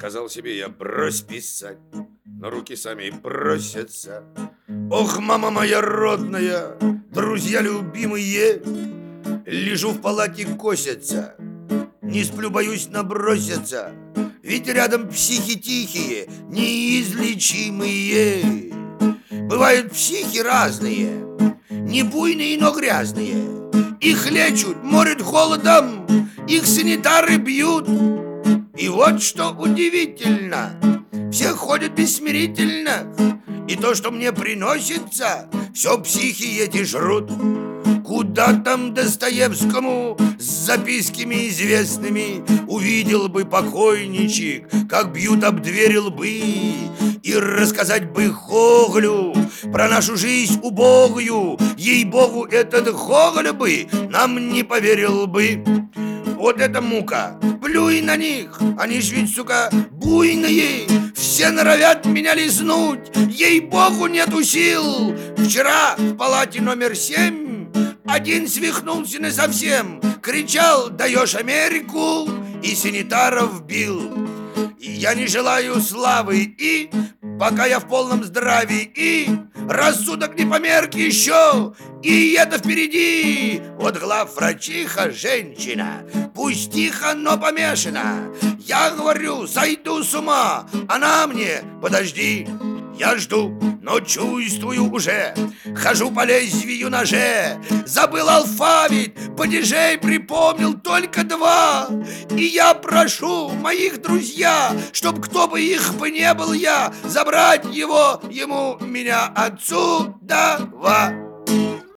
Сказал себе я: брось писать, но руки сами просятся. Ох, мама моя родная, друзья любимые, лежу в палате, косятся, не сплю, боюсь набросятся, ведь рядом психи тихие, неизлечимые. Бывают психи разные, не буйные, но грязные. Их лечат, морят холодом, их санитары бьют. И вот что удивительно, все ходят бессмирительно, и то, что мне приносится, все психи эти жрут. Куда там Достоевскому с записками известными увидел бы покойничек, как бьют об двери лбы, и рассказать бы Гоголю про нашу жизнь убогую. Ей-богу, этот Гоголь бы нам не поверил бы. Вот это мука, плюй на них, они ж ведь, сука, буйные, все норовят меня лизнуть, ей-богу, нету сил. Вчера в палате номер 7 один свихнулся насовсем, кричал: даешь Америку, и санитаров бил. И я не желаю славы, и пока я в полном здравии, и рассудок не померк еще, и это впереди. Вот главврачиха женщина, пусть тихо, но помешана. Я говорю, сойду с ума, она мне: подожди. Я жду, но чувствую уже, хожу по лезвию ноже. Забыл алфавит, падежей припомнил только 2. И я прошу моих друзья, чтоб кто бы их бы не был я, забрать его, ему, меня отсюда.